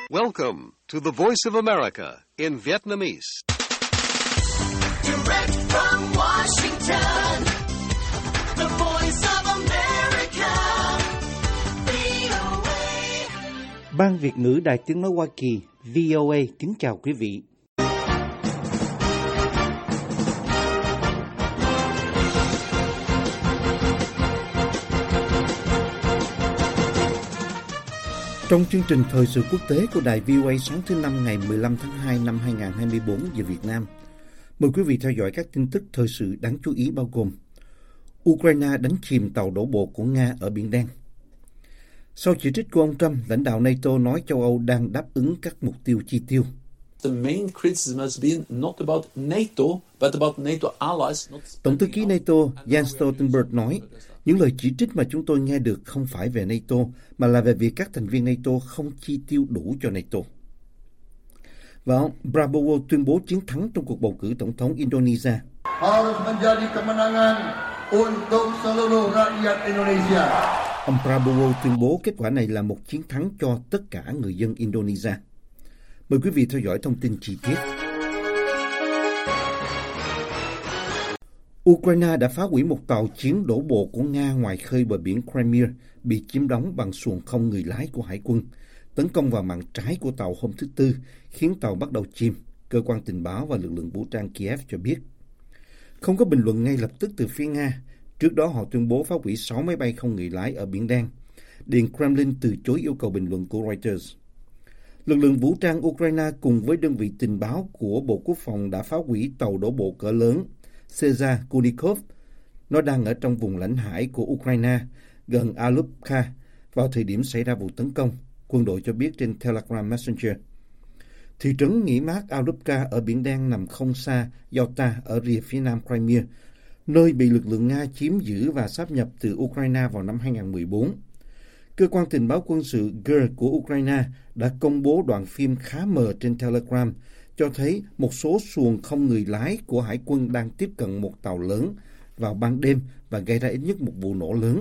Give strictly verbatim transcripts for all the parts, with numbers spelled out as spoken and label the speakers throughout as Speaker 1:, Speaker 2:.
Speaker 1: Welcome to the Voice of America in Vietnamese.
Speaker 2: Direct from Washington, the Voice of America, vê o a.
Speaker 3: Ban Việt ngữ Đài Tiếng nói Hoa Kỳ, vê o a kính chào quý vị. Trong chương trình thời sự quốc tế của Đài vê o a sáng thứ Năm ngày mười lăm tháng hai năm hai nghìn không trăm hai mươi tư giờ Việt Nam, mời quý vị theo dõi các tin tức thời sự đáng chú ý bao gồm: Ukraine đánh chìm tàu đổ bộ của Nga ở Biển Đen. Sau chỉ trích của ông Trump, lãnh đạo NATO nói châu Âu đang đáp ứng các mục tiêu chi tiêu.
Speaker 4: The main criticism has been not about NATO, but about NATO allies.
Speaker 3: Tổng thư ký NATO Jens Stoltenberg nói, những lời chỉ trích mà chúng tôi nghe được không phải về NATO, mà là về việc các thành viên NATO không chi tiêu đủ cho NATO. Và ông Prabowo tuyên bố chiến thắng trong cuộc bầu cử tổng thống Indonesia.
Speaker 5: Harus menjadi kemenangan untuk seluruh rakyat Indonesia.
Speaker 3: Ông Prabowo tuyên bố kết quả này là một chiến thắng cho tất cả người dân Indonesia. Mời quý vị theo dõi thông tin chi tiết. Ukraine đã phá hủy một tàu chiến đổ bộ của Nga ngoài khơi bờ biển Crimea bị chiếm đóng bằng xuồng không người lái của hải quân, tấn công vào mạn trái của tàu hôm thứ Tư, khiến tàu bắt đầu chìm, cơ quan tình báo và lực lượng vũ trang Kiev cho biết. Không có bình luận ngay lập tức từ phía Nga. Trước đó họ tuyên bố phá hủy sáu máy bay không người lái ở Biển Đen. Điện Kremlin từ chối yêu cầu bình luận của Reuters. Lực lượng vũ trang Ukraine cùng với đơn vị tình báo của Bộ Quốc phòng đã phá hủy tàu đổ bộ cỡ lớn Cezar Kunikov. Nó đang ở trong vùng lãnh hải của Ukraine, gần Alupka, vào thời điểm xảy ra vụ tấn công, quân đội cho biết trên Telegram Messenger. Thị trấn nghỉ mát Alupka ở Biển Đen nằm không xa Yalta ở rìa phía nam Crimea, nơi bị lực lượng Nga chiếm giữ và sáp nhập từ Ukraine vào năm hai nghìn không trăm mười bốn. Cơ quan tình báo quân sự G E R của Ukraine đã công bố đoạn phim khá mờ trên Telegram cho thấy một số xuồng không người lái của hải quân đang tiếp cận một tàu lớn vào ban đêm và gây ra ít nhất một vụ nổ lớn.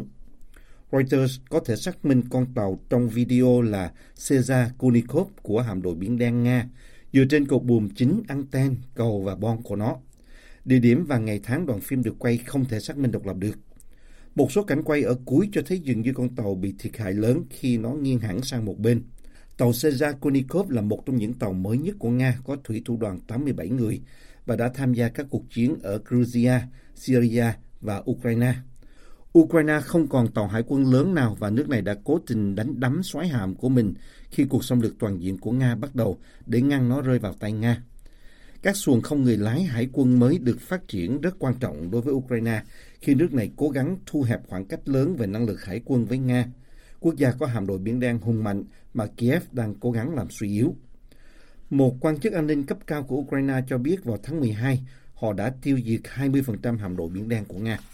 Speaker 3: Reuters có thể xác minh con tàu trong video là Cezar Kunikov của hạm đội Biển Đen Nga, dựa trên cột buồm chính, anten, cầu và bon của nó. Địa điểm và ngày tháng đoạn phim được quay không thể xác minh độc lập được. Một số cảnh quay ở cuối cho thấy dường như con tàu bị thiệt hại lớn khi nó nghiêng hẳn sang một bên. Tàu Cezar Kunikov là một trong những tàu mới nhất của Nga, có thủy thủ đoàn tám mươi bảy người và đã tham gia các cuộc chiến ở Georgia, Syria và Ukraine. Ukraine không còn tàu hải quân lớn nào và nước này đã cố tình đánh đắm soái hạm của mình khi cuộc xâm lược toàn diện của Nga bắt đầu để ngăn nó rơi vào tay Nga. Các xuồng không người lái hải quân mới được phát triển rất quan trọng đối với Ukraine khi nước này cố gắng thu hẹp khoảng cách lớn về năng lực hải quân với Nga, quốc gia có hạm đội Biển Đen hùng mạnh mà Kiev đang cố gắng làm suy yếu. Một quan chức an ninh cấp cao của Ukraine cho biết vào tháng mười hai, họ đã tiêu diệt hai mươi phần trăm hạm đội Biển Đen của Nga.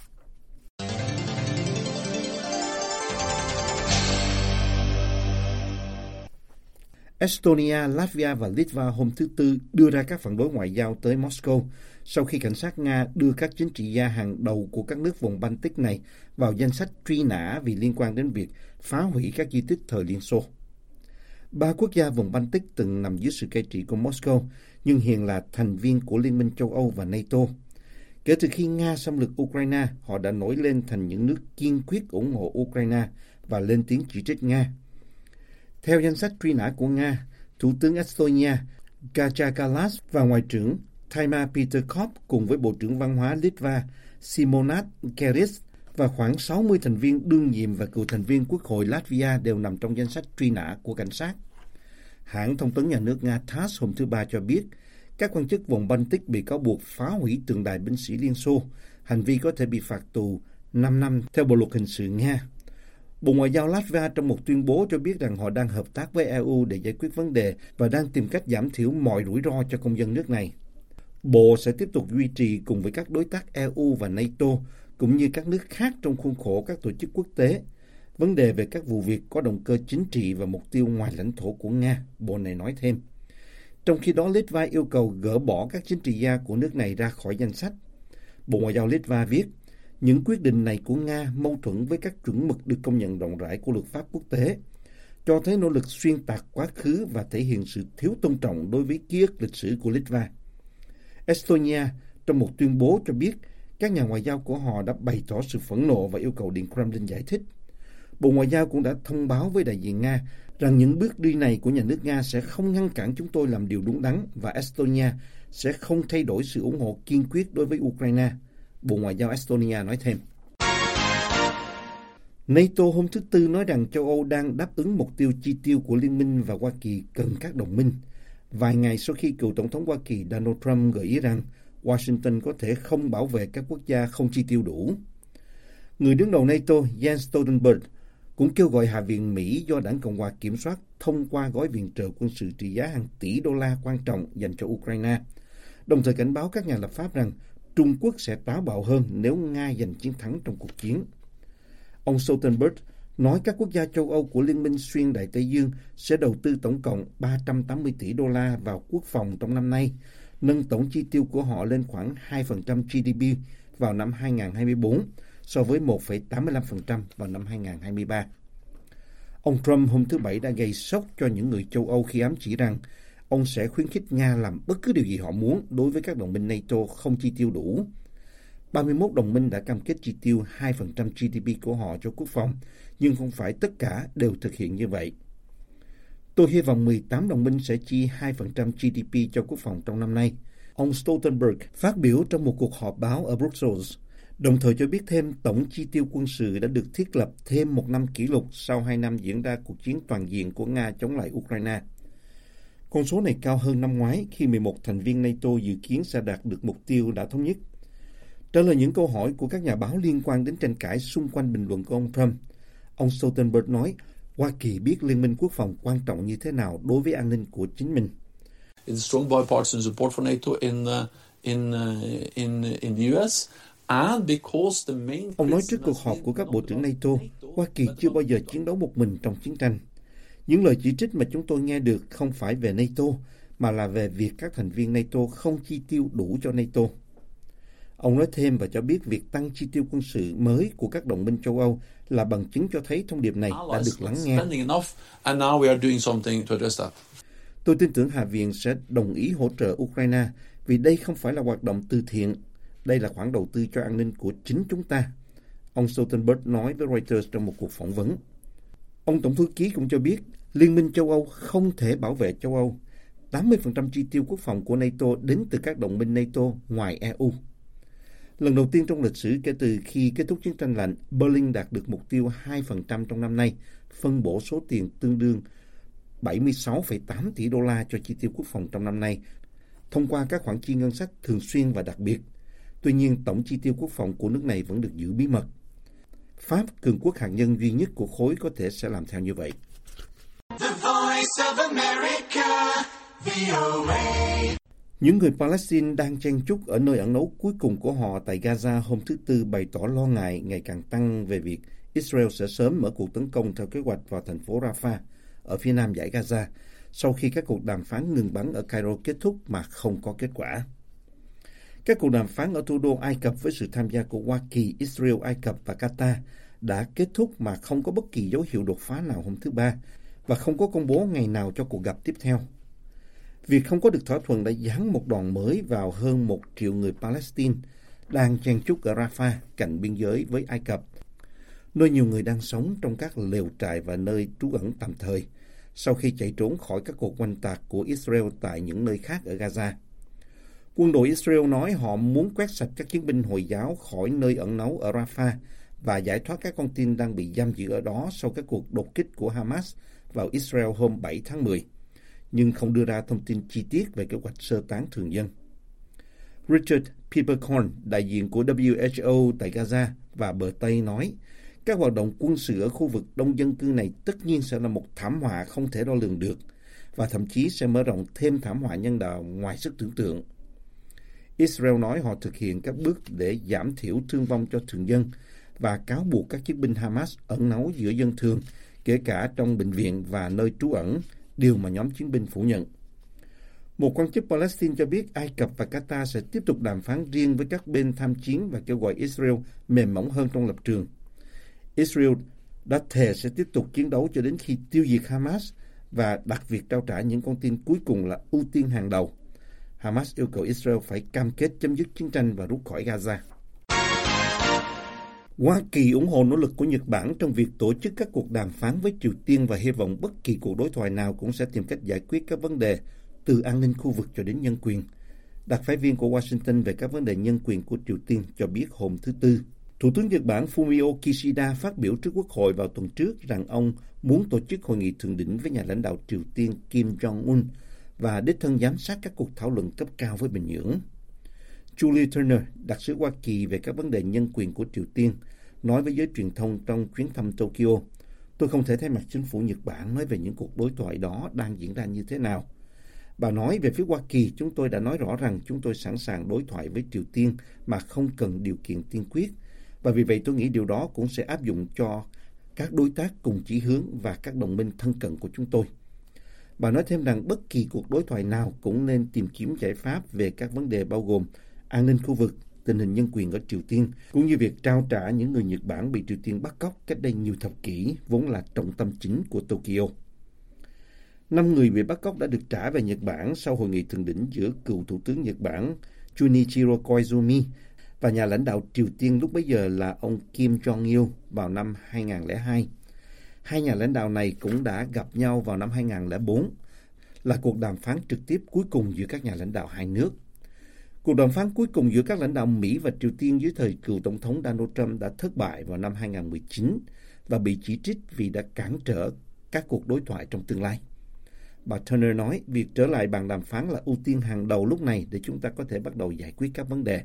Speaker 3: Estonia, Latvia và Litva hôm thứ Tư đưa ra các phản đối ngoại giao tới Moscow sau khi cảnh sát Nga đưa các chính trị gia hàng đầu của các nước vùng Baltic này vào danh sách truy nã vì liên quan đến việc phá hủy các di tích thời Liên Xô. Ba quốc gia vùng Baltic từng nằm dưới sự cai trị của Moscow, nhưng hiện là thành viên của Liên minh châu Âu và NATO. Kể từ khi Nga xâm lược Ukraine, họ đã nổi lên thành những nước kiên quyết ủng hộ Ukraine và lên tiếng chỉ trích Nga. Theo danh sách truy nã của Nga, Thủ tướng Estonia Kaja Kallas và Ngoại trưởng Taima Peterkov cùng với Bộ trưởng Văn hóa Litva Simonas Keris và khoảng sáu mươi thành viên đương nhiệm và cựu thành viên Quốc hội Latvia đều nằm trong danh sách truy nã của cảnh sát. Hãng thông tấn nhà nước Nga tê a ét hôm thứ Ba cho biết các quan chức vùng Baltic bị cáo buộc phá hủy tượng đài binh sĩ Liên Xô, hành vi có thể bị phạt tù năm năm theo Bộ luật hình sự Nga. Bộ Ngoại giao Latvia trong một tuyên bố cho biết rằng họ đang hợp tác với e u để giải quyết vấn đề và đang tìm cách giảm thiểu mọi rủi ro cho công dân nước này. Bộ sẽ tiếp tục duy trì cùng với các đối tác e u và NATO, cũng như các nước khác trong khuôn khổ các tổ chức quốc tế, vấn đề về các vụ việc có động cơ chính trị và mục tiêu ngoài lãnh thổ của Nga, Bộ này nói thêm. Trong khi đó, Litva yêu cầu gỡ bỏ các chính trị gia của nước này ra khỏi danh sách. Bộ Ngoại giao Litva viết, những quyết định này của Nga mâu thuẫn với các chuẩn mực được công nhận rộng rãi của luật pháp quốc tế. cho thấy nỗ lực xuyên tạc quá khứ và thể hiện sự thiếu tôn trọng đối với ký ức lịch sử của Litva. Estonia trong một tuyên bố cho biết các nhà ngoại giao của họ đã bày tỏ sự phẫn nộ và yêu cầu Điện Kremlin giải thích. Bộ Ngoại giao cũng đã thông báo với đại diện Nga rằng những bước đi này của nhà nước Nga sẽ không ngăn cản chúng tôi làm điều đúng đắn và Estonia sẽ không thay đổi sự ủng hộ kiên quyết đối với Ukraine. Bộ Ngoại giao Estonia nói thêm. NATO hôm thứ Tư nói rằng châu Âu đang đáp ứng mục tiêu chi tiêu của Liên minh và Hoa Kỳ cần các đồng minh. Vài ngày sau khi cựu Tổng thống Hoa Kỳ Donald Trump gợi ý rằng Washington có thể không bảo vệ các quốc gia không chi tiêu đủ. Người đứng đầu NATO Jens Stoltenberg cũng kêu gọi Hạ viện Mỹ do Đảng Cộng hòa kiểm soát thông qua gói viện trợ quân sự trị giá hàng tỷ đô la quan trọng dành cho Ukraine, đồng thời cảnh báo các nhà lập pháp rằng Trung Quốc sẽ táo bạo hơn nếu Nga giành chiến thắng trong cuộc chiến. Ông Stoltenberg nói các quốc gia châu Âu của Liên minh xuyên Đại Tây Dương sẽ đầu tư tổng cộng ba trăm tám mươi tỷ đô la vào quốc phòng trong năm nay, nâng tổng chi tiêu của họ lên khoảng hai phần trăm giê đê pê vào năm hai nghìn không trăm hai mươi bốn so với một phẩy tám mươi lăm phần trăm vào năm hai nghìn không trăm hai mươi ba. Ông Trump hôm thứ Bảy đã gây sốc cho những người châu Âu khi ám chỉ rằng ông sẽ khuyến khích Nga làm bất cứ điều gì họ muốn đối với các đồng minh NATO không chi tiêu đủ. ba mươi mốt đồng minh đã cam kết chi tiêu hai phần trăm giê đê pê của họ cho quốc phòng, nhưng không phải tất cả đều thực hiện như vậy. Tôi hy vọng mười tám đồng minh sẽ chi hai phần trăm giê đê pê cho quốc phòng trong năm nay. Ông Stoltenberg phát biểu trong một cuộc họp báo ở Brussels, đồng thời cho biết thêm tổng chi tiêu quân sự đã được thiết lập thêm một năm kỷ lục sau hai năm diễn ra cuộc chiến toàn diện của Nga chống lại Ukraine. Con số này cao hơn năm ngoái khi mười một thành viên NATO dự kiến sẽ đạt được mục tiêu đã thống nhất. Trả lời những câu hỏi của các nhà báo liên quan đến tranh cãi xung quanh bình luận của ông Trump, ông Stoltenberg nói Hoa Kỳ biết Liên minh quốc phòng quan trọng như thế nào đối với an ninh của chính mình.
Speaker 4: It's strong bipartisan support for NATO in uh, in uh, in in the U S. And because the main
Speaker 3: Ông nói trước cuộc họp của các bộ trưởng NATO, Hoa Kỳ chưa bao giờ chiến đấu một mình trong chiến tranh. Những lời chỉ trích mà chúng tôi nghe được không phải về NATO, mà là về việc các thành viên NATO không chi tiêu đủ cho NATO. Ông nói thêm và cho biết việc tăng chi tiêu quân sự mới của các đồng minh châu Âu là bằng chứng cho thấy thông điệp này đã được lắng nghe. Tôi tin tưởng Hạ viện sẽ đồng ý hỗ trợ Ukraine vì đây không phải là hoạt động từ thiện. Đây là khoản đầu tư cho an ninh của chính chúng ta. Ông Stoltenberg nói với Reuters trong một cuộc phỏng vấn. Ông Tổng thư ký cũng cho biết Liên minh châu Âu không thể bảo vệ châu Âu. tám mươi phần trăm chi tiêu quốc phòng của NATO đến từ các đồng minh NATO ngoài e u. Lần đầu tiên trong lịch sử kể từ khi kết thúc chiến tranh lạnh, Berlin đạt được mục tiêu hai phần trăm trong năm nay, phân bổ số tiền tương đương bảy mươi sáu phẩy tám tỷ đô la cho chi tiêu quốc phòng trong năm nay, thông qua các khoản chi ngân sách thường xuyên và đặc biệt. Tuy nhiên, tổng chi tiêu quốc phòng của nước này vẫn được giữ bí mật. Pháp, cường quốc hạt nhân duy nhất của khối, có thể sẽ làm theo như vậy.
Speaker 2: The Voice of America, vê o a.
Speaker 3: Những người Palestine đang chen chúc ở nơi ẩn náu cuối cùng của họ tại Gaza hôm thứ Tư bày tỏ lo ngại ngày càng tăng về việc Israel sẽ sớm mở cuộc tấn công theo kế hoạch vào thành phố Rafah ở phía nam dải Gaza sau khi các cuộc đàm phán ngừng bắn ở Cairo kết thúc mà không có kết quả. Các cuộc đàm phán ở thủ đô Ai Cập với sự tham gia của Hoa Kỳ, Israel, Ai Cập và Qatar đã kết thúc mà không có bất kỳ dấu hiệu đột phá nào hôm thứ Ba và không có công bố ngày nào cho cuộc gặp tiếp theo. Việc không có được thỏa thuận đã giáng một đòn mới vào hơn một triệu người Palestine đang chen chúc ở Rafah cạnh biên giới với Ai Cập, nơi nhiều người đang sống trong các lều trại và nơi trú ẩn tạm thời sau khi chạy trốn khỏi các cuộc oanh tạc của Israel tại những nơi khác ở Gaza. Quân đội Israel nói họ muốn quét sạch các chiến binh Hồi giáo khỏi nơi ẩn náu ở Rafah và giải thoát các con tin đang bị giam giữ ở đó sau các cuộc đột kích của Hamas vào Israel hôm bảy tháng mười, nhưng không đưa ra thông tin chi tiết về kế hoạch sơ tán thường dân. Richard Peppercorn, đại diện của W H O tại Gaza và bờ Tây nói, các hoạt động quân sự ở khu vực đông dân cư này tất nhiên sẽ là một thảm họa không thể đo lường được và thậm chí sẽ mở rộng thêm thảm họa nhân đạo ngoài sức tưởng tượng. Israel nói họ thực hiện các bước để giảm thiểu thương vong cho thường dân và cáo buộc các chiến binh Hamas ẩn náu giữa dân thường, kể cả trong bệnh viện và nơi trú ẩn, điều mà nhóm chiến binh phủ nhận. Một quan chức Palestine cho biết Ai Cập và Qatar sẽ tiếp tục đàm phán riêng với các bên tham chiến và kêu gọi Israel mềm mỏng hơn trong lập trường. Israel đã thề sẽ tiếp tục chiến đấu cho đến khi tiêu diệt Hamas và đặt việc trao trả những con tin cuối cùng là ưu tiên hàng đầu. Hamas yêu cầu Israel phải cam kết chấm dứt chiến tranh và rút khỏi Gaza. Hoa Kỳ ủng hộ nỗ lực của Nhật Bản trong việc tổ chức các cuộc đàm phán với Triều Tiên và hy vọng bất kỳ cuộc đối thoại nào cũng sẽ tìm cách giải quyết các vấn đề từ an ninh khu vực cho đến nhân quyền. Đặc phái viên của Washington về các vấn đề nhân quyền của Triều Tiên cho biết hôm thứ Tư, Thủ tướng Nhật Bản Fumio Kishida phát biểu trước Quốc hội vào tuần trước rằng ông muốn tổ chức hội nghị thượng đỉnh với nhà lãnh đạo Triều Tiên Kim Jong-un và đích thân giám sát các cuộc thảo luận cấp cao với Bình Nhưỡng. Julie Turner, đặc sứ Hoa Kỳ về các vấn đề nhân quyền của Triều Tiên, nói với giới truyền thông trong chuyến thăm Tokyo, tôi không thể thay mặt chính phủ Nhật Bản nói về những cuộc đối thoại đó đang diễn ra như thế nào. Bà nói về phía Hoa Kỳ, chúng tôi đã nói rõ rằng chúng tôi sẵn sàng đối thoại với Triều Tiên mà không cần điều kiện tiên quyết. Và vì vậy tôi nghĩ điều đó cũng sẽ áp dụng cho các đối tác cùng chí hướng và các đồng minh thân cận của chúng tôi. Bà nói thêm rằng bất kỳ cuộc đối thoại nào cũng nên tìm kiếm giải pháp về các vấn đề bao gồm an ninh khu vực, tình hình nhân quyền ở Triều Tiên, cũng như việc trao trả những người Nhật Bản bị Triều Tiên bắt cóc cách đây nhiều thập kỷ, vốn là trọng tâm chính của Tokyo. Năm người bị bắt cóc đã được trả về Nhật Bản sau hội nghị thượng đỉnh giữa cựu Thủ tướng Nhật Bản Junichiro Koizumi và nhà lãnh đạo Triều Tiên lúc bấy giờ là ông Kim Jong-il vào năm hai nghìn không trăm lẻ hai. Hai nhà lãnh đạo này cũng đã gặp nhau vào năm hai nghìn không trăm lẻ bốn, là cuộc đàm phán trực tiếp cuối cùng giữa các nhà lãnh đạo hai nước. Cuộc đàm phán cuối cùng giữa các lãnh đạo Mỹ và Triều Tiên dưới thời cựu Tổng thống Donald Trump đã thất bại vào năm hai nghìn không trăm mười chín và bị chỉ trích vì đã cản trở các cuộc đối thoại trong tương lai. Bà Turner nói việc trở lại bàn đàm phán là ưu tiên hàng đầu lúc này để chúng ta có thể bắt đầu giải quyết các vấn đề.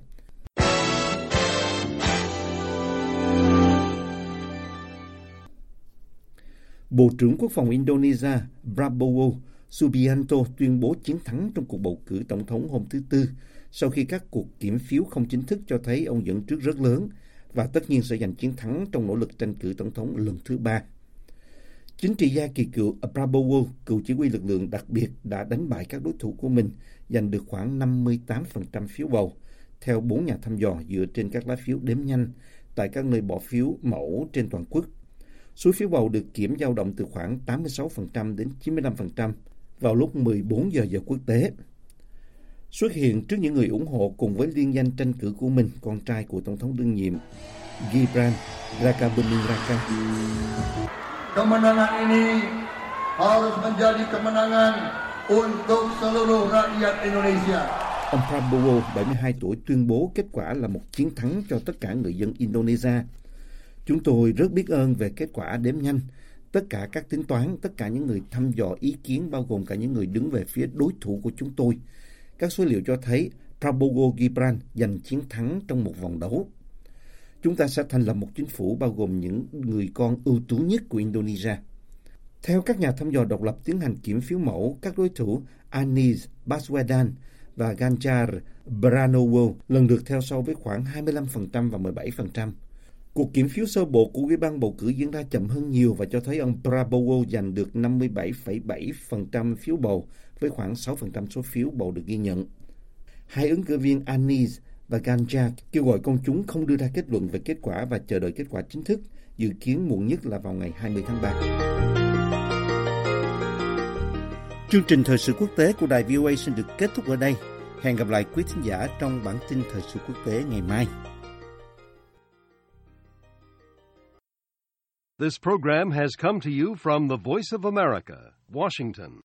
Speaker 3: Bộ trưởng Quốc phòng Indonesia Prabowo Subianto tuyên bố chiến thắng trong cuộc bầu cử tổng thống hôm thứ Tư sau khi các cuộc kiểm phiếu không chính thức cho thấy ông dẫn trước rất lớn và tất nhiên sẽ giành chiến thắng trong nỗ lực tranh cử tổng thống lần thứ ba. Chính trị gia kỳ cựu Prabowo, cựu chỉ huy lực lượng đặc biệt, đã đánh bại các đối thủ của mình, giành được khoảng năm mươi tám phần trăm phiếu bầu, theo bốn nhà thăm dò dựa trên các lá phiếu đếm nhanh tại các nơi bỏ phiếu mẫu trên toàn quốc. Số phiếu bầu được kiểm dao động từ khoảng tám mươi sáu phần trăm đến chín mươi lăm phần trăm vào lúc mười bốn giờ giờ quốc tế. Xuất hiện trước những người ủng hộ cùng với liên danh tranh cử của mình, con trai của Tổng thống đương nhiệm Gibran Rakabuming Raka.
Speaker 5: Kemenangan ini harus menjadi kemenangan untuk seluruh rakyat Indonesia.
Speaker 3: Ông Prabowo, bảy mươi hai tuổi, tuyên bố kết quả là một chiến thắng cho tất cả người dân Indonesia. Chúng tôi rất biết ơn về kết quả đếm nhanh. Tất cả các tính toán, tất cả những người thăm dò ý kiến, bao gồm cả những người đứng về phía đối thủ của chúng tôi. Các số liệu cho thấy Prabowo Gibran giành chiến thắng trong một vòng đấu. Chúng ta sẽ thành lập một chính phủ bao gồm những người con ưu tú nhất của Indonesia. Theo các nhà thăm dò độc lập tiến hành kiểm phiếu mẫu, các đối thủ Anies Baswedan và Ganjar Pranowo lần lượt theo sau với khoảng hai mươi lăm phần trăm và mười bảy phần trăm. Cuộc kiểm phiếu sơ bộ của Ủy ban bầu cử diễn ra chậm hơn nhiều và cho thấy ông Prabowo giành được năm mươi bảy phẩy bảy phần trăm phiếu bầu với khoảng sáu phần trăm số phiếu bầu được ghi nhận. Hai ứng cử viên Anies và Ganjar kêu gọi công chúng không đưa ra kết luận về kết quả và chờ đợi kết quả chính thức, dự kiến muộn nhất là vào ngày hai mươi tháng ba. Chương trình thời sự quốc tế của đài vê o a xin được kết thúc ở đây. Hẹn gặp lại quý thính giả trong bản tin thời sự quốc tế ngày mai.
Speaker 1: This program has come to you from the Voice of America, Washington.